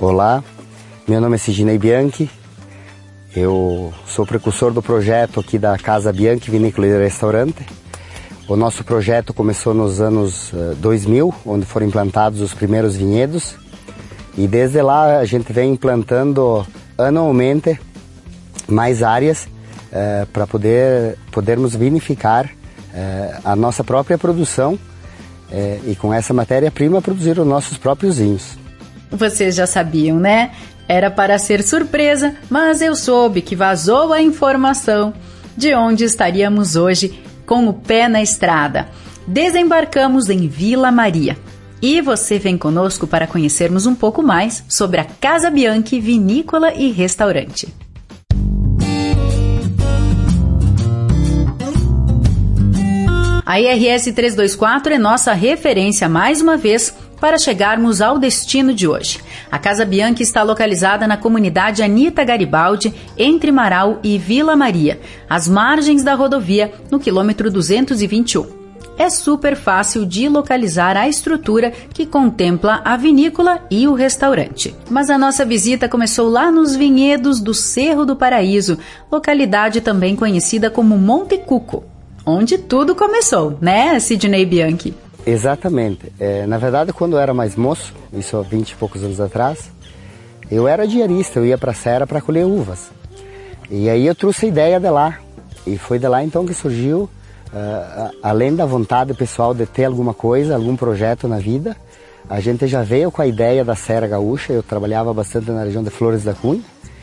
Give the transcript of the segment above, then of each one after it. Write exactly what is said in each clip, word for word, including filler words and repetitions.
Olá, meu nome é Sidney Bianchi, eu sou precursor do projeto aqui da Casa Bianchi Vinícola e Restaurante. O nosso projeto começou nos anos dois mil, onde foram implantados os primeiros vinhedos, e desde lá a gente vem implantando anualmente mais áreas eh, para poder, podermos vinificar eh, a nossa própria produção eh, e com essa matéria-prima produzir os nossos próprios vinhos. Vocês já sabiam, né? Era para ser surpresa, mas eu soube que vazou a informação de onde estaríamos hoje com o pé na estrada. Desembarcamos em Vila Maria. E você vem conosco para conhecermos um pouco mais sobre a Casa Bianchi Vinícola e Restaurante. A I R S trezentos e vinte e quatro é nossa referência mais uma vez para chegarmos ao destino de hoje. A Casa Bianchi está localizada na comunidade Anita Garibaldi, entre Marau e Vila Maria, às margens da rodovia, no quilômetro duzentos e vinte e um. É super fácil de localizar a estrutura que contempla a vinícola e o restaurante. Mas a nossa visita começou lá nos vinhedos do Cerro do Paraíso, localidade também conhecida como Monte Cuco, onde tudo começou, né, Sidney Bianchi? Exatamente. É, na verdade, quando eu era mais moço, isso há vinte e poucos anos atrás, eu era diarista, eu ia para a serra para colher uvas. E aí eu trouxe a ideia de lá. E foi de lá então que surgiu, uh, além da vontade pessoal de ter alguma coisa, algum projeto na vida, a gente já veio com a ideia da Serra Gaúcha. Eu trabalhava bastante na região de Flores da Cunha.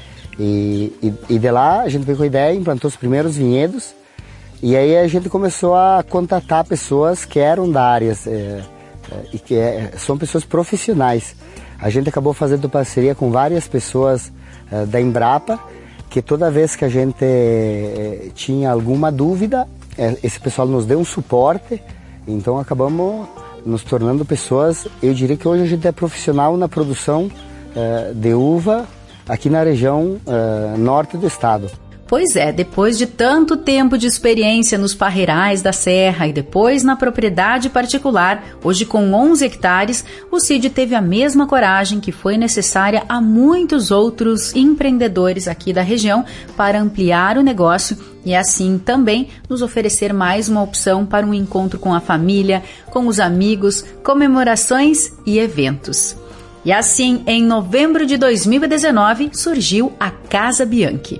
E, e, e de lá a gente veio com a ideia, implantou os primeiros vinhedos. E aí a gente começou a contatar pessoas que eram da área é, e que é, são pessoas profissionais. A gente acabou fazendo parceria com várias pessoas é, da Embrapa, que toda vez que a gente é, tinha alguma dúvida, é, esse pessoal nos deu um suporte, então acabamos nos tornando pessoas, eu diria que hoje a gente é profissional na produção é, de uva aqui na região é, norte do estado. Pois é, depois de tanto tempo de experiência nos parreirais da serra e depois na propriedade particular, hoje com onze hectares, o Cid teve a mesma coragem que foi necessária a muitos outros empreendedores aqui da região para ampliar o negócio e assim também nos oferecer mais uma opção para um encontro com a família, com os amigos, comemorações e eventos. E assim, em novembro de dois mil e dezenove, surgiu a Casa Bianchi.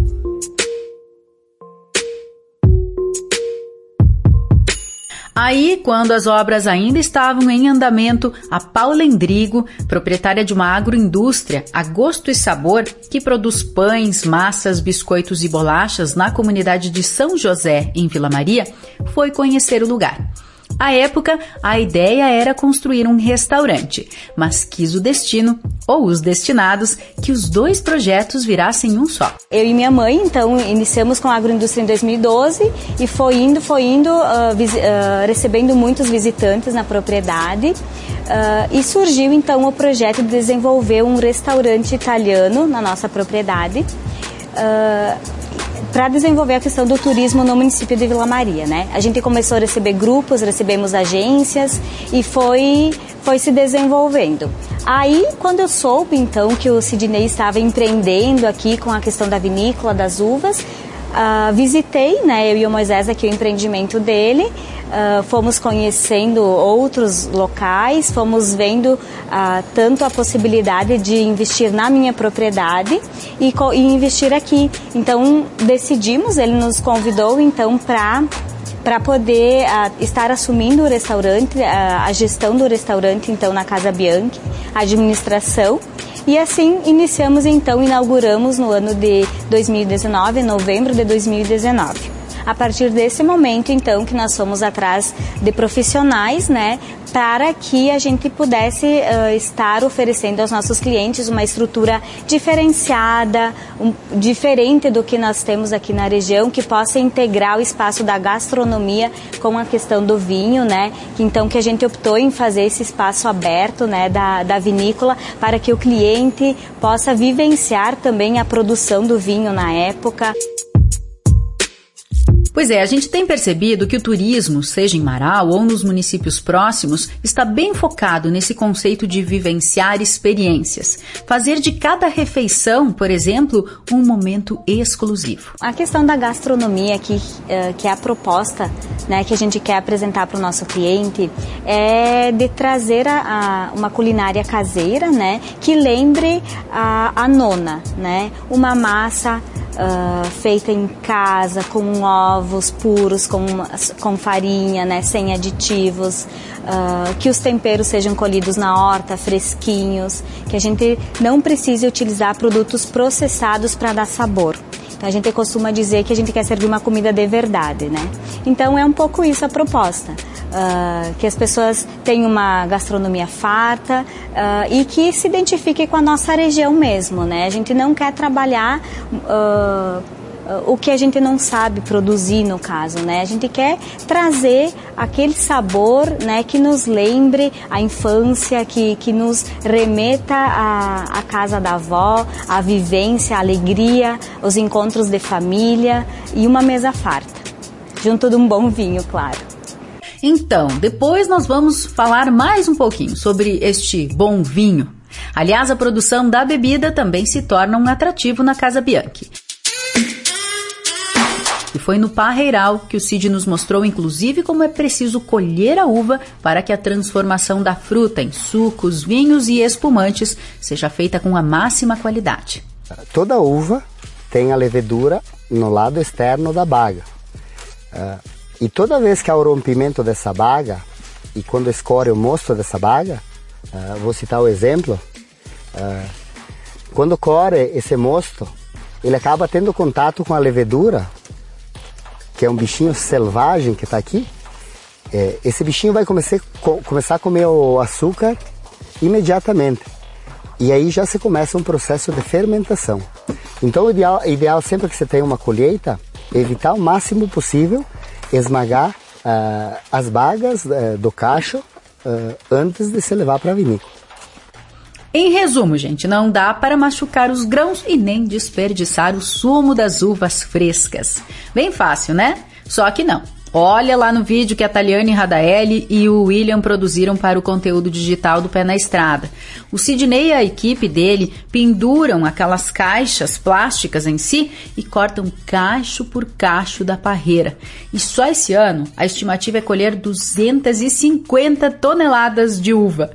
Aí, quando as obras ainda estavam em andamento, a Paula Endrigo, proprietária de uma agroindústria, a Gosto e Sabor, que produz pães, massas, biscoitos e bolachas na comunidade de São José, em Vila Maria, foi conhecer o lugar. À época, a ideia era construir um restaurante, mas quis o destino, ou os destinados, que os dois projetos virassem um só. Eu e minha mãe, então, iniciamos com a agroindústria em dois mil e doze e foi indo, foi indo, uh, vis- uh, recebendo muitos visitantes na propriedade uh, e surgiu, então, o projeto de desenvolver um restaurante italiano na nossa propriedade. Uh, para desenvolver a questão do turismo no município de Vila Maria, né? A gente começou a receber grupos, recebemos agências e foi, foi se desenvolvendo. Aí, quando eu soube, então, que o Sidney estava empreendendo aqui com a questão da vinícola, das uvas, uh, visitei, né, eu e o Moisés aqui o empreendimento dele, uh, fomos conhecendo outros locais, fomos vendo uh, tanto a possibilidade de investir na minha propriedade e, e investir aqui. Então, decidimos, ele nos convidou, então, para... para poder uh, estar assumindo o restaurante, uh, a gestão do restaurante, então, na Casa Bianchi, a administração. E assim, iniciamos, então, inauguramos no ano de dois mil e dezenove, em novembro de dois mil e dezenove. A partir desse momento, então, que nós fomos atrás de profissionais, né, para que a gente pudesse uh, estar oferecendo aos nossos clientes uma estrutura diferenciada, um, diferente do que nós temos aqui na região, que possa integrar o espaço da gastronomia com a questão do vinho, né? Que, então, que a gente optou em fazer esse espaço aberto, né, da, da vinícola, para que o cliente possa vivenciar também a produção do vinho na época. Pois é, a gente tem percebido que o turismo, seja em Marau ou nos municípios próximos, está bem focado nesse conceito de vivenciar experiências. Fazer de cada refeição, por exemplo, um momento exclusivo. A questão da gastronomia, que, que é a proposta, né, que a gente quer apresentar para o nosso cliente, é de trazer a, a, uma culinária caseira, né, que lembre a, a nona, né, uma massa Uh, feita em casa, com ovos puros, com, com farinha, né, sem aditivos, uh, que os temperos sejam colhidos na horta, fresquinhos, que a gente não precise utilizar produtos processados para dar sabor. Então a gente costuma dizer que a gente quer servir uma comida de verdade, né? Então é um pouco isso a proposta. Uh, que as pessoas tenham uma gastronomia farta uh, e que se identifique com a nossa região mesmo, né? A gente não quer trabalhar uh, uh, o que a gente não sabe produzir, no caso, né? A gente quer trazer aquele sabor, né, que nos lembre a infância, que, que nos remeta à, à casa da avó, a vivência, a alegria, os encontros de família e uma mesa farta, junto de um bom vinho, claro. Então, depois nós vamos falar mais um pouquinho sobre este bom vinho. Aliás, a produção da bebida também se torna um atrativo na Casa Bianchi. E foi no Parreiral que o Cid nos mostrou, inclusive, como é preciso colher a uva para que a transformação da fruta em sucos, vinhos e espumantes seja feita com a máxima qualidade. Toda uva tem a levedura no lado externo da baga. Uh, E toda vez que há o rompimento dessa baga, e quando escorre o mosto dessa baga, uh, vou citar o exemplo, uh, quando corre esse mosto, ele acaba tendo contato com a levedura, que é um bichinho selvagem que está aqui. É, esse bichinho vai começar, co- começar a comer o açúcar imediatamente. E aí já se começa um processo de fermentação. Então o ideal, ideal sempre que você tem uma colheita, é evitar o máximo possível esmagar uh, as bagas uh, do cacho uh, antes de se levar para a vinícola. Em resumo, gente, não dá para machucar os grãos e nem desperdiçar o sumo das uvas frescas. Bem fácil, né? Só que não. Olha lá no vídeo que a Taliane Radaelli e o William produziram para o conteúdo digital do Pé na Estrada. O Sidney e a equipe dele penduram aquelas caixas plásticas em si e cortam cacho por cacho da parreira. E só esse ano a estimativa é colher duzentas e cinquenta toneladas de uva.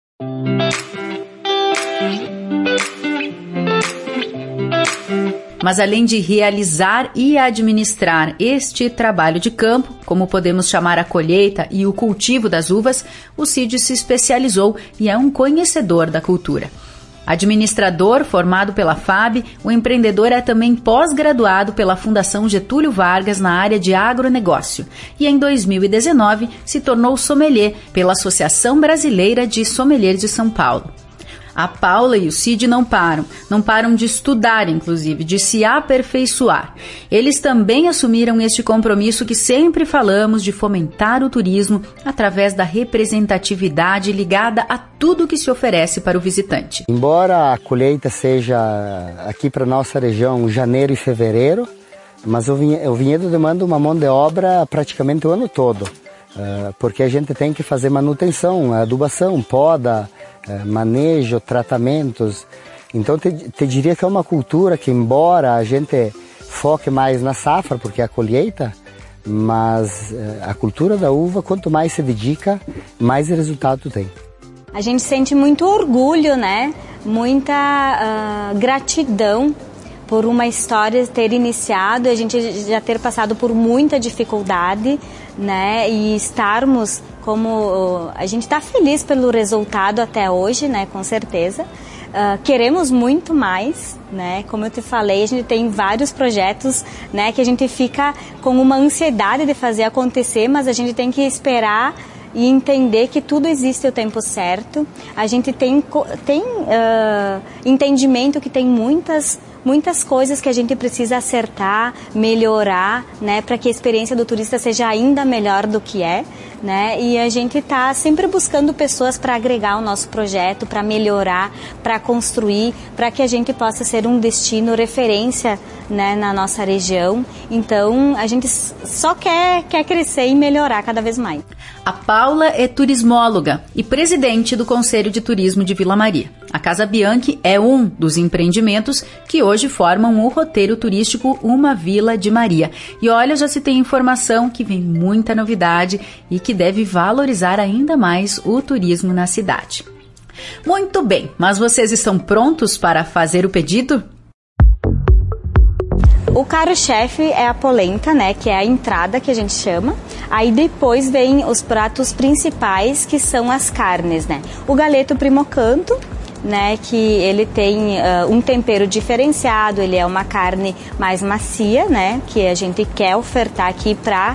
Mas além de realizar e administrar este trabalho de campo, como podemos chamar a colheita e o cultivo das uvas, o Cid se especializou e é um conhecedor da cultura. Administrador formado pela F A B, o empreendedor é também pós-graduado pela Fundação Getúlio Vargas na área de agronegócio e em dois mil e dezenove se tornou sommelier pela Associação Brasileira de Sommeliers de São Paulo. A Paula e o Cid não param, não param de estudar, inclusive, de se aperfeiçoar. Eles também assumiram este compromisso que sempre falamos de fomentar o turismo através da representatividade ligada a tudo que se oferece para o visitante. Embora a colheita seja aqui para nossa região janeiro e fevereiro, mas o vinhedo demanda uma mão de obra praticamente o ano todo, porque a gente tem que fazer manutenção, adubação, poda, manejo, tratamentos. Então te, te diria que é uma cultura que, embora a gente foque mais na safra, porque é a colheita, mas a cultura da uva, quanto mais se dedica, mais resultado tem. A gente sente muito orgulho, né? Muita uh, gratidão por uma história ter iniciado, a gente já ter passado por muita dificuldade, né? E estarmos como... A gente está feliz pelo resultado até hoje, né? Com certeza. Uh, queremos muito mais, né? Como eu te falei, a gente tem vários projetos, né? Que a gente fica com uma ansiedade de fazer acontecer, mas a gente tem que esperar e entender que tudo existe o tempo certo. A gente tem, tem uh, entendimento que tem muitas, muitas coisas que a gente precisa acertar, melhorar, né, para que a experiência do turista seja ainda melhor do que é. né? E a gente está sempre buscando pessoas para agregar o nosso projeto, para melhorar, para construir, para que a gente possa ser um destino referência, né, na nossa região. Então, a gente só quer, quer crescer e melhorar cada vez mais. A Paula é turismóloga e presidente do Conselho de Turismo de Vila Maria. A Casa Bianchi é um dos empreendimentos que hoje formam o roteiro turístico Uma Vila de Maria. E olha, já se tem informação que vem muita novidade e que deve valorizar ainda mais o turismo na cidade. Muito bem, mas vocês estão prontos para fazer o pedido? O carro-chefe é a polenta, né, que é a entrada que a gente chama. Aí depois vem os pratos principais, que são as carnes, né? O galeto primocanto, né, que ele tem uh, um tempero diferenciado, ele é uma carne mais macia, né, que a gente quer ofertar aqui para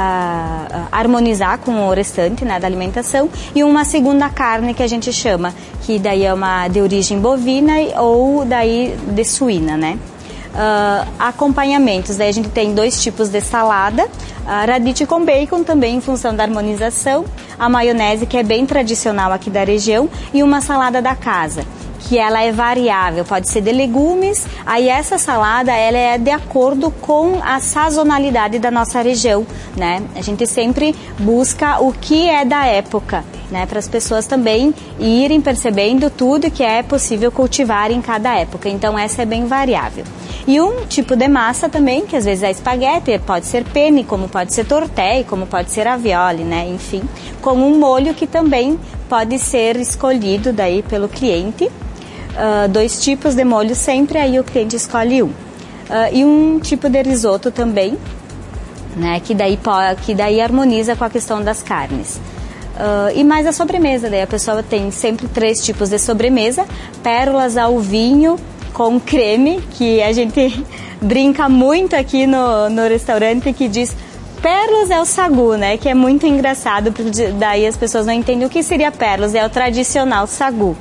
uh, harmonizar com o restante, né, da alimentação, e uma segunda carne que a gente chama, que daí é uma de origem bovina ou daí de suína, né. Uh, acompanhamentos, daí a gente tem dois tipos de salada, uh, radicchio com bacon também em função da harmonização, a maionese que é bem tradicional aqui da região e uma salada da casa, que ela é variável, pode ser de legumes, aí essa salada ela é de acordo com a sazonalidade da nossa região, né? A gente sempre busca o que é da época, né? Para as pessoas também irem percebendo tudo que é possível cultivar em cada época, então essa é bem variável. E um tipo de massa também, que às vezes é espaguete, pode ser penne, como pode ser tortelli, como pode ser ravioli, né? Enfim, com um molho que também pode ser escolhido daí pelo cliente. Uh, dois tipos de molho sempre, aí o cliente escolhe um. Uh, e um tipo de risoto também, né? Que daí, que daí harmoniza com a questão das carnes. Uh, e mais a sobremesa, daí a pessoa tem sempre três tipos de sobremesa, pérolas ao vinho, com creme, que a gente brinca muito aqui no, no restaurante, que diz pérolas é o sagu, né? Que é muito engraçado, porque daí as pessoas não entendem o que seria pérolas, é o tradicional sagu.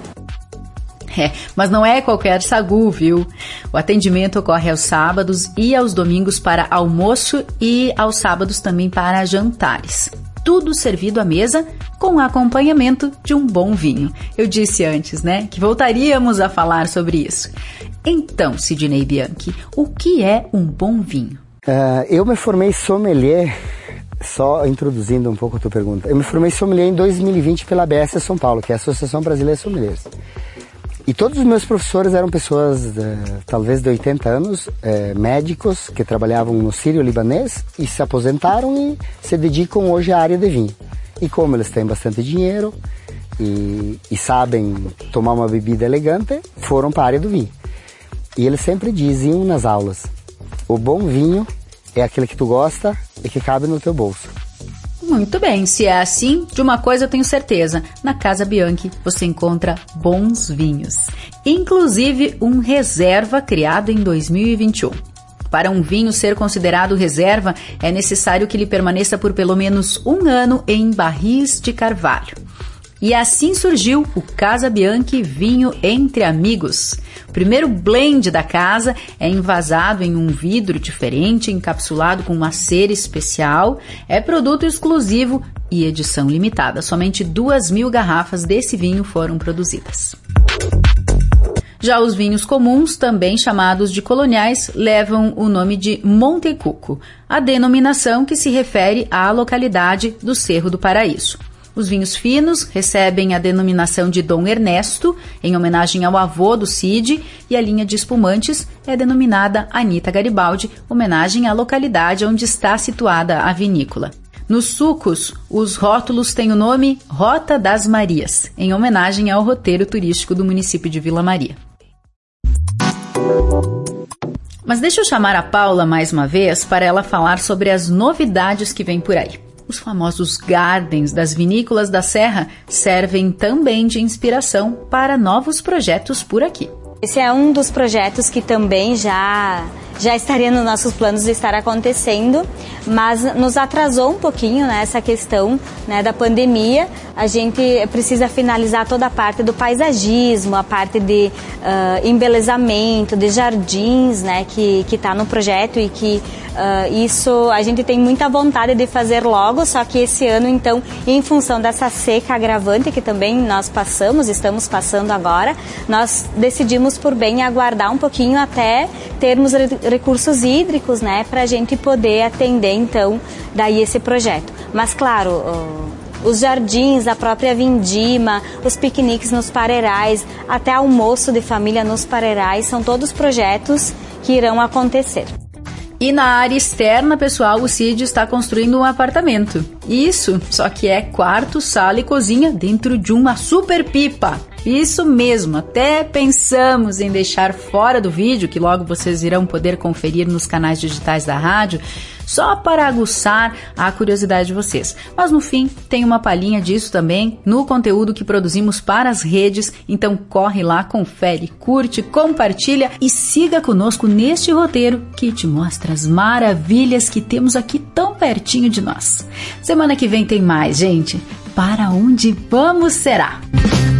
É, mas não é qualquer sagu, viu? O atendimento ocorre aos sábados e aos domingos para almoço e aos sábados também para jantares. Tudo servido à mesa com acompanhamento de um bom vinho. Eu disse antes, né, que voltaríamos a falar sobre isso. Então, Sidney Bianchi, o que é um bom vinho? Uh, eu me formei sommelier, só introduzindo um pouco a tua pergunta, eu me formei sommelier em dois mil e vinte pela A B S São Paulo, que é a Associação Brasileira de Sommeliers. E todos os meus professores eram pessoas, uh, talvez de oitenta anos, uh, médicos que trabalhavam no Sírio-Libanês e se aposentaram e se dedicam hoje à área de vinho. E como eles têm bastante dinheiro e, e sabem tomar uma bebida elegante, foram para a área do vinho. E eles sempre diziam nas aulas, o bom vinho é aquele que tu gosta e que cabe no teu bolso. Muito bem, se é assim, de uma coisa eu tenho certeza, na Casa Bianchi você encontra bons vinhos, inclusive um reserva criado em dois mil e vinte e um. Para um vinho ser considerado reserva, é necessário que ele permaneça por pelo menos um ano em barris de carvalho. E assim surgiu o Casa Bianchi Vinho Entre Amigos. O primeiro blend da casa é envasado em um vidro diferente, encapsulado com uma cera especial. É produto exclusivo e edição limitada. Somente duas mil garrafas desse vinho foram produzidas. Já os vinhos comuns, também chamados de coloniais, levam o nome de Montecuco, a denominação que se refere à localidade do Cerro do Paraíso. Os vinhos finos recebem a denominação de Dom Ernesto, em homenagem ao avô do Cid, e a linha de espumantes é denominada Anita Garibaldi, homenagem à localidade onde está situada a vinícola. Nos sucos, os rótulos têm o nome Rota das Marias, em homenagem ao roteiro turístico do município de Vila Maria. Mas deixa eu chamar a Paula mais uma vez para ela falar sobre as novidades que vêm por aí. Os famosos gardens das vinícolas da Serra servem também de inspiração para novos projetos por aqui. Esse é um dos projetos que também já, já estaria nos nossos planos de estar acontecendo, mas nos atrasou um pouquinho, né, essa questão, né, da pandemia. A gente precisa finalizar toda a parte do paisagismo, a parte de uh, embelezamento, de jardins, né, que que está no projeto e que uh, isso a gente tem muita vontade de fazer logo, só que esse ano, então, em função dessa seca agravante que também nós passamos, estamos passando agora, nós decidimos por bem aguardar um pouquinho até termos recursos hídricos, né, para a gente poder atender, então, daí esse projeto. Mas, claro, uh, os jardins, a própria vindima, os piqueniques nos pareirais, até almoço de família nos pareirais, são todos projetos que irão acontecer. E na área externa, pessoal, o Cid está construindo um apartamento. Isso, só que é quarto, sala e cozinha dentro de uma super pipa. Isso mesmo, até pensamos em deixar fora do vídeo, que logo vocês irão poder conferir nos canais digitais da rádio, só para aguçar a curiosidade de vocês. Mas no fim, tem uma palhinha disso também no conteúdo que produzimos para as redes, então corre lá, confere, curte, compartilha e siga conosco neste roteiro que te mostra as maravilhas que temos aqui tão pertinho de nós. Semana que vem tem mais, gente. Para onde vamos será?